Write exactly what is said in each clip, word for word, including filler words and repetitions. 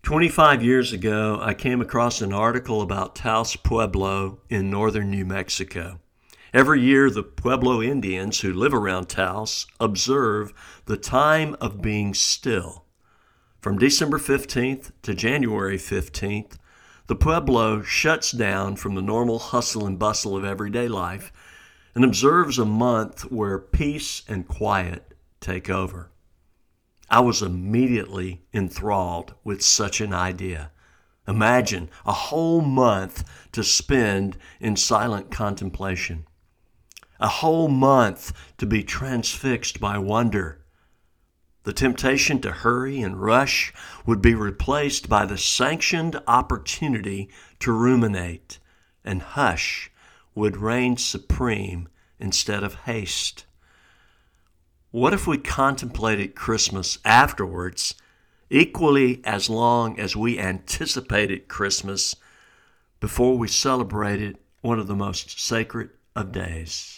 twenty-five years ago, I came across an article about Taos Pueblo in northern New Mexico. Every year, the Pueblo Indians who live around Taos observe the time of being still. From December fifteenth to January fifteenth, the Pueblo shuts down from the normal hustle and bustle of everyday life and observes a month where peace and quiet take over. I was immediately enthralled with such an idea. Imagine a whole month to spend in silent contemplation. A whole month to be transfixed by wonder. The temptation to hurry and rush would be replaced by the sanctioned opportunity to ruminate, and hush would reign supreme instead of haste. What if we contemplated Christmas afterwards, equally as long as we anticipated Christmas before we celebrated one of the most sacred of days?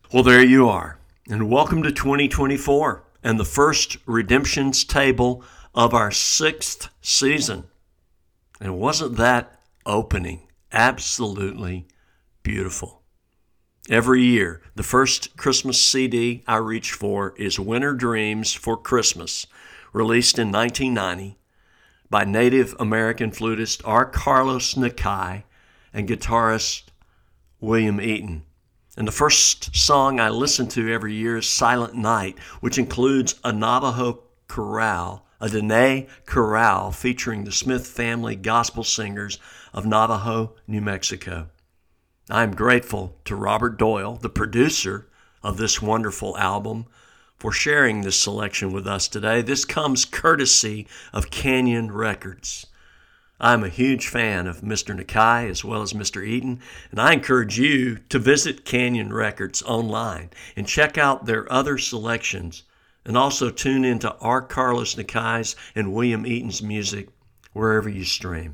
Well, there you are, and welcome to twenty twenty-four and the first Redemption's Table of our sixth season. And wasn't that opening absolutely beautiful? Every year, the first Christmas C D I reach for is Winter Dreams for Christmas, released in nineteen ninety by Native American flutist R. Carlos Nakai and guitarist William Eaton. And the first song I listen to every year is Silent Night, which includes a Navajo chorale, a Dene chorale featuring the Smith family gospel singers of Navajo, New Mexico. I am grateful to Robert Doyle, the producer of this wonderful album, for sharing this selection with us today. This comes courtesy of Canyon Records. I'm a huge fan of Mister Nakai as well as Mister Eaton, and I encourage you to visit Canyon Records online and check out their other selections, and also tune into R. Carlos Nakai's and William Eaton's music wherever you stream.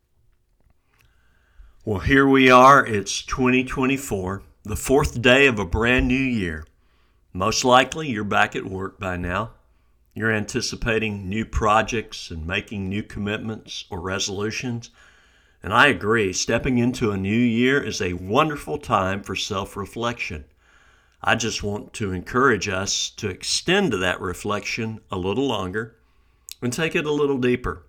Well, here we are. It's twenty twenty-four, the fourth day of a brand new year. Most likely you're back at work by now. You're anticipating new projects and making new commitments or resolutions. And I agree, stepping into a new year is a wonderful time for self-reflection. I just want to encourage us to extend to that reflection a little longer and take it a little deeper.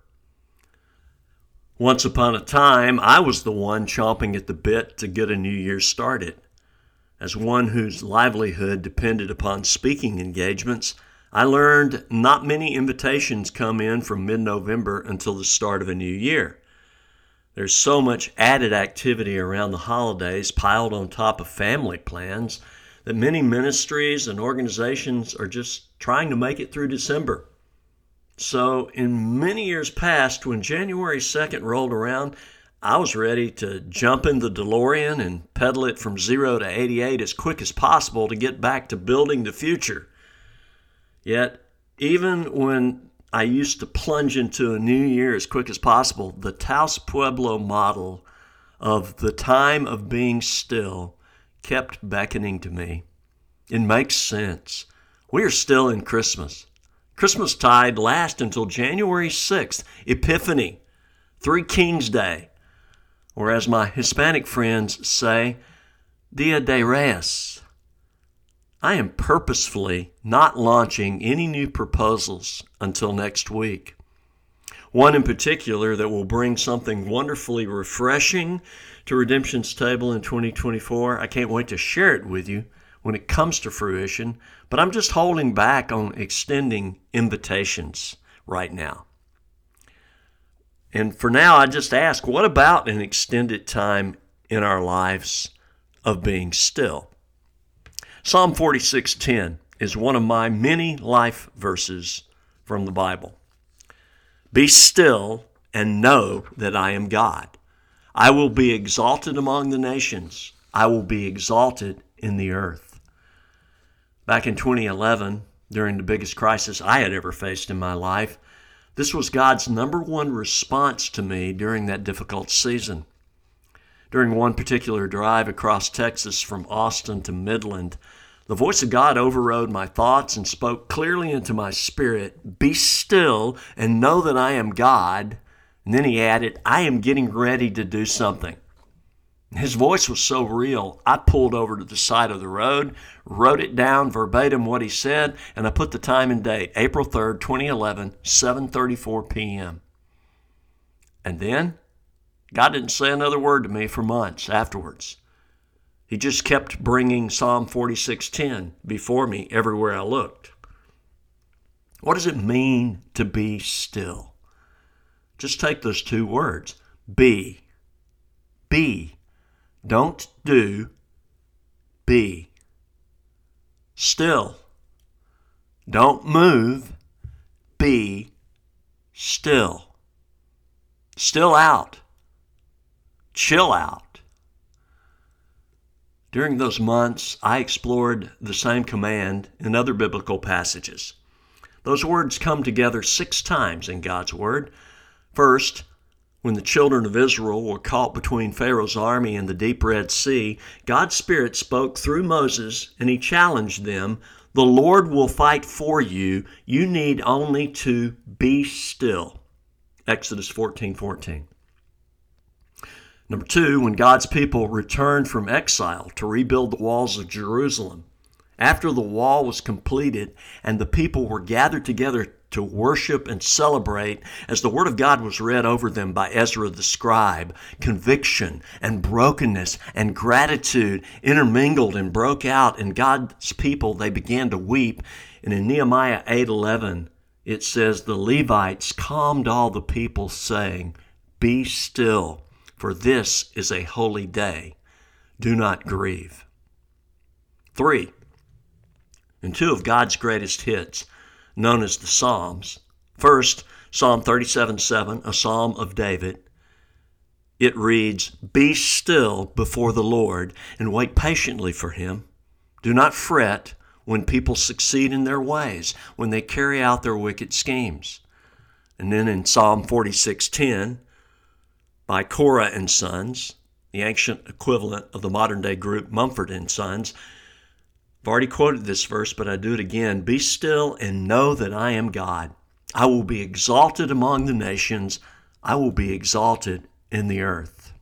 Once upon a time, I was the one chomping at the bit to get a new year started. As one whose livelihood depended upon speaking engagements, I learned not many invitations come in from mid-November until the start of a new year. There's so much added activity around the holidays piled on top of family plans that many ministries and organizations are just trying to make it through December. So in many years past, when January second rolled around, I was ready to jump in the DeLorean and pedal it from zero to eighty-eight as quick as possible to get back to building the future. Yet, even when I used to plunge into a new year as quick as possible, the Taos Pueblo model of the time of being still kept beckoning to me. It makes sense. We are still in Christmas. Christmastide lasts until January sixth, Epiphany, Three Kings Day, or as my Hispanic friends say, Dia de Reyes. I am purposefully not launching any new proposals until next week. One in particular that will bring something wonderfully refreshing to Redemption's Table in twenty twenty-four. I can't wait to share it with you when it comes to fruition, but I'm just holding back on extending invitations right now. And for now, I just ask, what about an extended time in our lives of being still? Psalm forty-six ten is one of my many life verses from the Bible. Be still and know that I am God. I will be exalted among the nations. I will be exalted in the earth. Back in twenty eleven, during the biggest crisis I had ever faced in my life, this was God's number one response to me during that difficult season. During one particular drive across Texas from Austin to Midland, the voice of God overrode my thoughts and spoke clearly into my spirit, be still and know that I am God. And then he added, I am getting ready to do something. His voice was so real, I pulled over to the side of the road, wrote it down verbatim what he said, and I put the time and date, April third, twenty eleven, seven thirty-four p.m. And then God didn't say another word to me for months afterwards. He just kept bringing Psalm forty-six ten before me everywhere I looked. What does it mean to be still? Just take those two words, be. Be. Don't do, be. Still. Don't move, be still. Still out. Chill out. During those months, I explored the same command in other biblical passages. Those words come together six times in God's Word. First, When the children of Israel were caught between Pharaoh's army and the deep Red Sea, God's Spirit spoke through Moses, and he challenged them, "The Lord will fight for you. You need only to be still." Exodus fourteen fourteen. Number two, when God's people returned from exile to rebuild the walls of Jerusalem, after the wall was completed and the people were gathered together to worship and celebrate, as the Word of God was read over them by Ezra the scribe, conviction and brokenness and gratitude intermingled and broke out, and God's people, they began to weep. And in Nehemiah eight eleven, it says, "The Levites calmed all the people, saying, 'Be still, for this is a holy day. Do not grieve.'" Three, and two of God's greatest hits, known as the Psalms. First, Psalm thirty-seven seven, a psalm of David. It reads, "Be still before the Lord and wait patiently for him. Do not fret when people succeed in their ways, when they carry out their wicked schemes." And then in Psalm forty-six ten, by Korah and Sons, the ancient equivalent of the modern-day group Mumford and Sons, I've already quoted this verse, but I do it again. "Be still and know that I am God. I will be exalted among the nations. I will be exalted in the earth."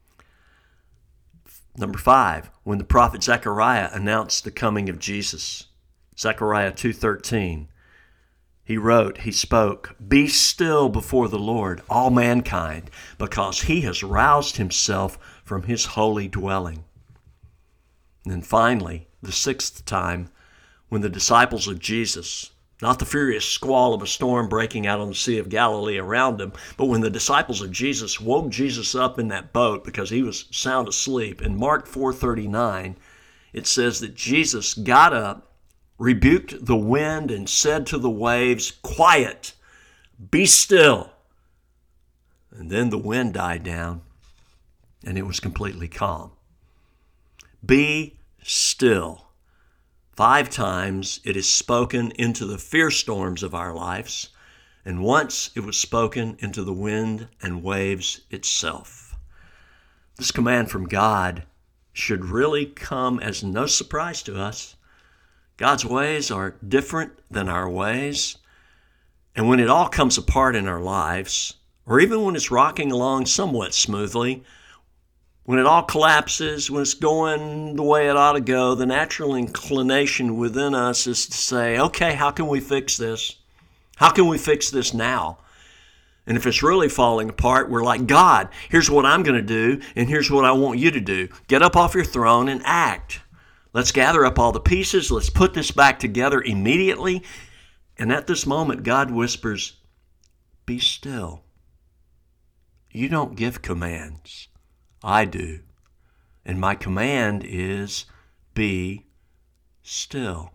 Number five, when the prophet Zechariah announced the coming of Jesus. Zechariah two thirteen. He wrote, he spoke, "Be still before the Lord, all mankind, because he has roused himself from his holy dwelling." And then finally, the sixth time, when the disciples of Jesus, not the furious squall of a storm breaking out on the Sea of Galilee around them, but when the disciples of Jesus woke Jesus up in that boat because he was sound asleep. In Mark four thirty-nine, it says that Jesus got up, rebuked the wind, and said to the waves, "Quiet, be still." And then the wind died down, and it was completely calm. Be still. Five times it is spoken into the fierce storms of our lives, and once it was spoken into the wind and waves itself. This command from God should really come as no surprise to us. God's ways are different than our ways, and when it all comes apart in our lives, or even when it's rocking along somewhat smoothly, when it all collapses, when it's going the way it ought to go, the natural inclination within us is to say, "Okay, how can we fix this? How can we fix this now?" And if it's really falling apart, we're like, "God, here's what I'm going to do, and here's what I want you to do. Get up off your throne and act. Let's gather up all the pieces. Let's put this back together immediately." And at this moment, God whispers, "Be still." You don't give commands. I do. And my command is, be still.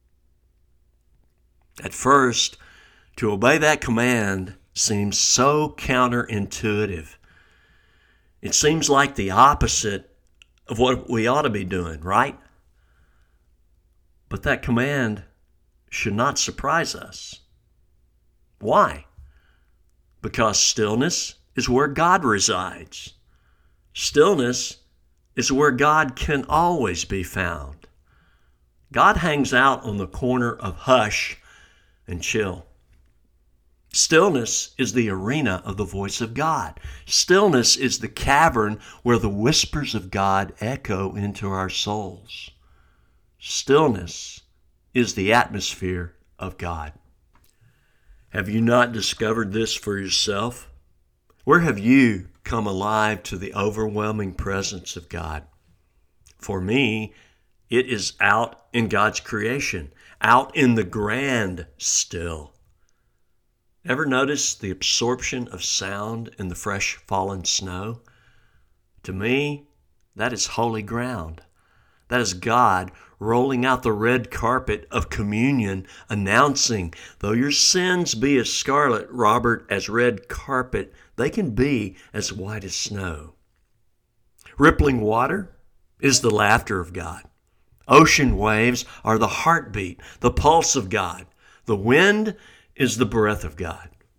At first, to obey that command seems so counterintuitive. It seems like the opposite of what we ought to be doing, right? But that command should not surprise us. Why? Because stillness is where God resides. Stillness is where God can always be found. God hangs out on the corner of hush and chill. Stillness is the arena of the voice of God. Stillness is the cavern where the whispers of God echo into our souls. Stillness is the atmosphere of God. Have you not discovered this for yourself? Where have you come alive to the overwhelming presence of God? For me, it is out in God's creation, out in the grand still. Ever notice the absorption of sound in the fresh fallen snow? To me, that is holy ground. That is God rolling out the red carpet of communion, announcing, though your sins be as scarlet, Robert, as red carpet, they can be as white as snow. Rippling water is the laughter of God. Ocean waves are the heartbeat, the pulse of God. The wind is the breath of God.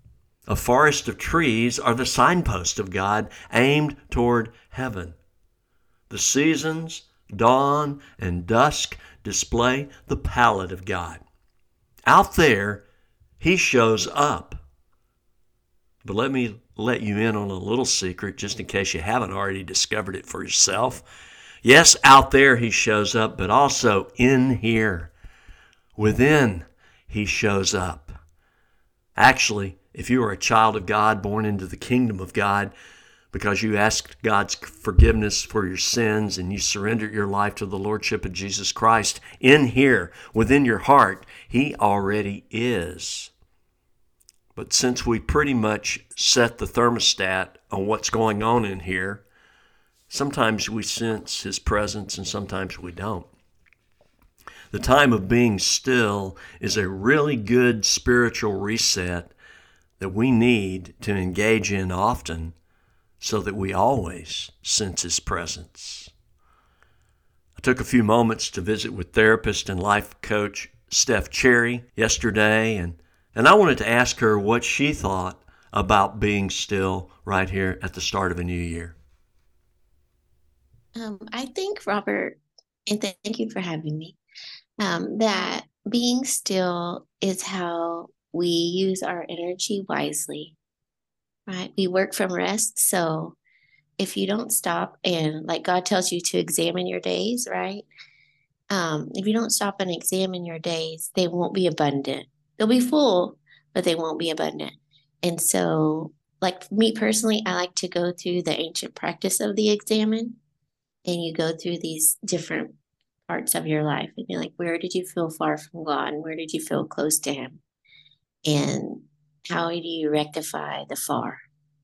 A forest of trees are the signpost of God aimed toward heaven. The seasons, dawn and dusk, display the palette of God. Out there, He shows up. But let me let you in on a little secret, just in case you haven't already discovered it for yourself. Yes, out there He shows up, but also in here. Within, He shows up. Actually, if you are a child of God, born into the kingdom of God, because you asked God's forgiveness for your sins and you surrendered your life to the Lordship of Jesus Christ, in here, within your heart, He already is. But since we pretty much set the thermostat on what's going on in here, sometimes we sense His presence and sometimes we don't. The time of being still is a really good spiritual reset that we need to engage in often so that we always sense His presence. I took a few moments to visit with therapist and life coach Steph Cherry yesterday, and, and I wanted to ask her what she thought about being still right here at the start of a new year. Um, I think, Robert, and th- thank you for having me, um, that being still is how we use our energy wisely, right? We work from rest. So if you don't stop and, like God tells you to examine your days, right? Um, if you don't stop and examine your days, they won't be abundant. They'll be full, but they won't be abundant. And so, like me personally, I like to go through the ancient practice of the examine, and you go through these different parts of your life, and you're like, where did you feel far from God? And where did you feel close to Him? And how do you rectify the far,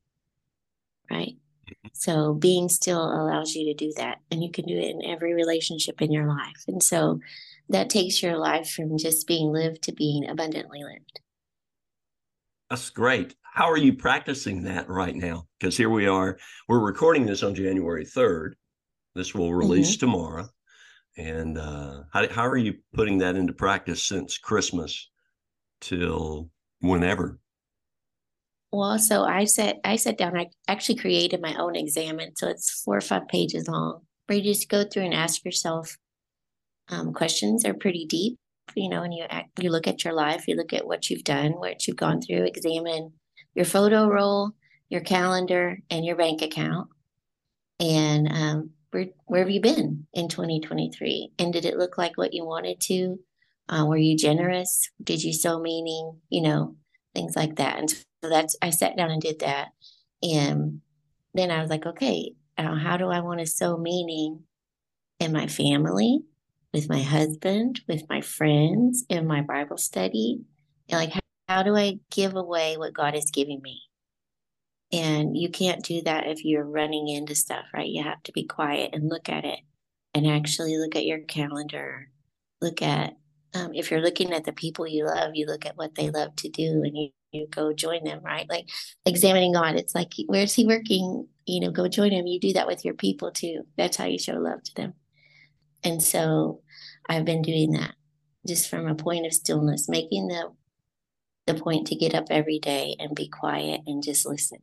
right? So being still allows you to do that, and you can do it in every relationship in your life. And so that takes your life from just being lived to being abundantly lived. That's great. How are you practicing that right now? Because here we are, we're recording this on January third. This will release Mm-hmm. tomorrow. And uh, how, how are you putting that into practice since Christmas till whenever? Well, so I sat I sat down. I actually created my own examen, so it's four or five pages long, where you just go through and ask yourself um, questions. Are pretty deep, you know, and you act, you look at your life, you look at what you've done, what you've gone through, examine your photo roll, your calendar, and your bank account, and um, where where have you been in twenty twenty-three? And did it look like what you wanted to? Uh, were you generous? Did you sow meaning? You know, things like that. And so that's I sat down and did that, and then I was like, okay, uh, how do I want to sow meaning in my family, with my husband, with my friends, in my Bible study? And like, how, how do I give away what God is giving me? And you can't do that if you're running into stuff, right? You have to be quiet and look at it and actually look at your calendar. Look at, um, if you're looking at the people you love, you look at what they love to do and you, you go join them, right? Like examining God, it's like, where's He working? You know, go join Him. You do that with your people too. That's how you show love to them. And so I've been doing that just from a point of stillness, making the, the point to get up every day and be quiet and just listen.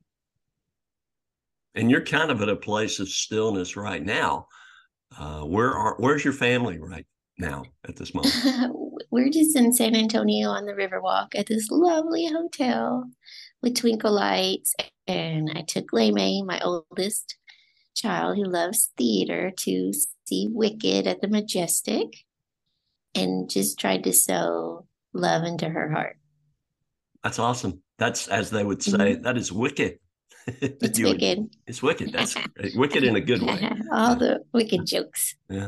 And you're kind of at a place of stillness right now. Uh, where are where's your family right now at this moment? We're just in San Antonio on the Riverwalk at this lovely hotel with twinkle lights. And I took Lemay, my oldest child who loves theater, to see Wicked at the Majestic and just tried to sow love into her heart. That's awesome. That's, as they would say, Mhm. that is wicked. It's You would, Wicked. it's wicked. That's great. Wicked in a good way. All Uh, the Wicked jokes. yeah.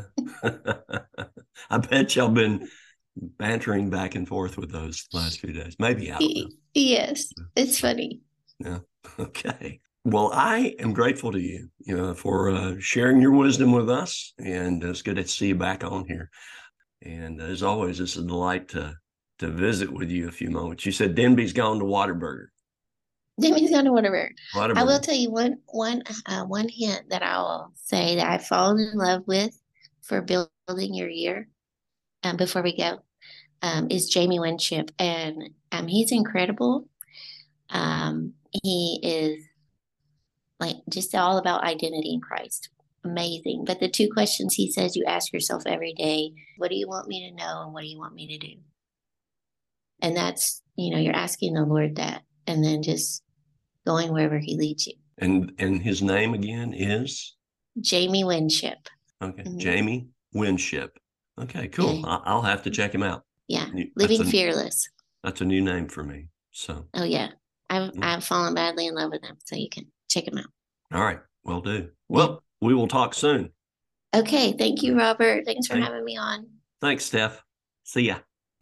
I bet y'all been bantering back and forth with those last few days. Maybe, I don't know. Y- Yes, it's funny. Yeah. Okay. Well, I am grateful to you, you know, for uh, sharing your wisdom with us, and it's good to see you back on here. And as always, it's a delight to to visit with you a few moments. You said Denby's gone to Whataburger. Demi's gonna whatever. I will Whataburger. tell you one one uh, one hint that I will say that I've fallen in love with for building your year. Um, before we go, um, is Jamie Winship, and um, he's incredible. Um, he is like just all about identity in Christ. Amazing. But the two questions he says you ask yourself every day, what do you want me to know and what do you want me to do? And that's, you know, you're asking the Lord that and then just going wherever he leads you. And and his name again is? Jamie Winship. Okay, Mhm. Jamie Winship. Okay, cool. Yeah. I- I'll have to check him out. Yeah. New- Living that's a, Fearless. That's a new name for me. So, Oh yeah. I've mm. I've fallen madly in love with him, so you can check him out. All right, will do. Well, we will talk soon. Okay, thank you, Robert. Thanks for Hey. having me on. Thanks, Steph. See ya.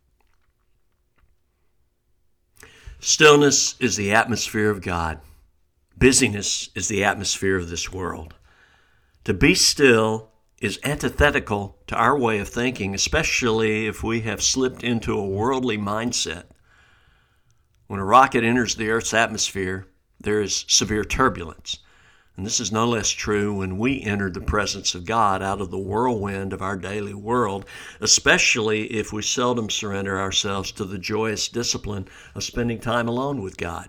Stillness is the atmosphere of God. Busyness is the atmosphere of this world. To be still is antithetical to our way of thinking, especially if we have slipped into a worldly mindset. When a rocket enters the Earth's atmosphere, there is severe turbulence. And this is no less true when we enter the presence of God out of the whirlwind of our daily world, especially if we seldom surrender ourselves to the joyous discipline of spending time alone with God.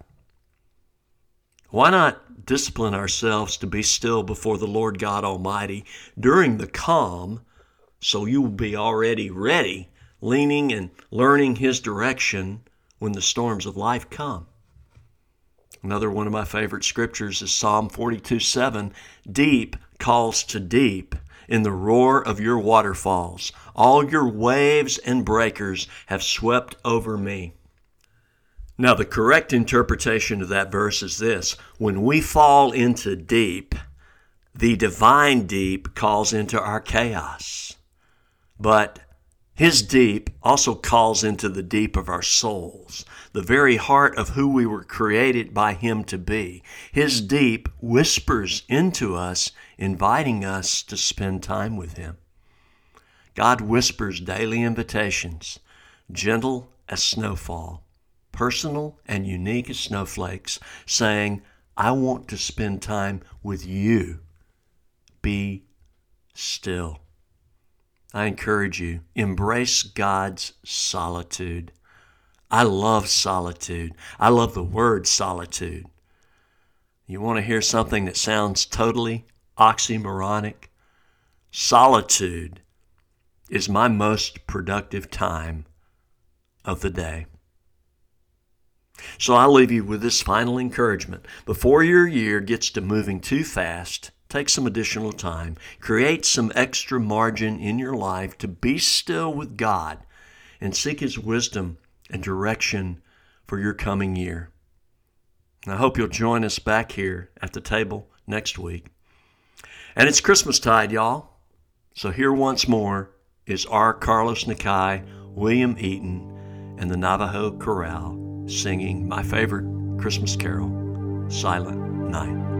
Why not discipline ourselves to be still before the Lord God Almighty during the calm, so you will be already ready, leaning and learning His direction when the storms of life come? Another one of my favorite scriptures is Psalm forty-two seven. Deep calls to deep in the roar of your waterfalls. All your waves and breakers have swept over me. Now, the correct interpretation of that verse is this. When we fall into deep, the divine deep calls into our chaos. But His deep also calls into the deep of our souls, the very heart of who we were created by Him to be. His deep whispers into us, inviting us to spend time with Him. God whispers daily invitations, gentle as snowfall, personal and unique as snowflakes, saying, I want to spend time with you. Be still. I encourage you, embrace God's solitude. I love solitude. I love the word solitude. You want to hear something that sounds totally oxymoronic? Solitude is my most productive time of the day. So I'll leave you with this final encouragement. Before your year gets to moving too fast, take some additional time. Create some extra margin in your life to be still with God and seek His wisdom and direction for your coming year. I hope you'll join us back here at the table next week. And it's Christmastide, y'all. So here once more is R. Carlos Nakai, William Eaton, and the Navajo Chorale singing my favorite Christmas carol, Silent Night.